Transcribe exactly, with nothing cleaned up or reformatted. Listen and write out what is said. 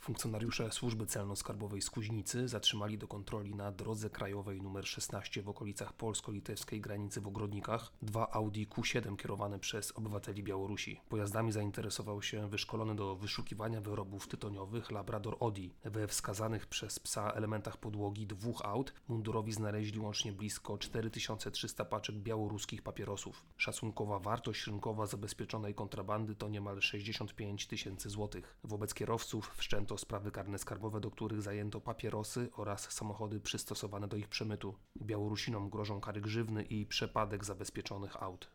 Funkcjonariusze Służby Celno-Skarbowej z Kuźnicy zatrzymali do kontroli na drodze krajowej nr szesnaście w okolicach polsko-litewskiej granicy w Ogrodnikach dwa Audi Q siedem kierowane przez obywateli Białorusi. Pojazdami zainteresował się wyszkolony do wyszukiwania wyrobów tytoniowych Labrador Audi. We wskazanych przez psa elementach podłogi dwóch aut mundurowi znaleźli łącznie blisko cztery tysiące trzysta paczek białoruskich papierosów. Szacunkowa wartość rynkowa zabezpieczonej kontrabandy to niemal sześćdziesiąt pięć tysięcy złotych. Wobec kierowców wszczęto sprawy karne skarbowe, do których zajęto papierosy oraz samochody przystosowane do ich przemytu. Białorusinom grożą kary grzywny i przepadek zabezpieczonych aut.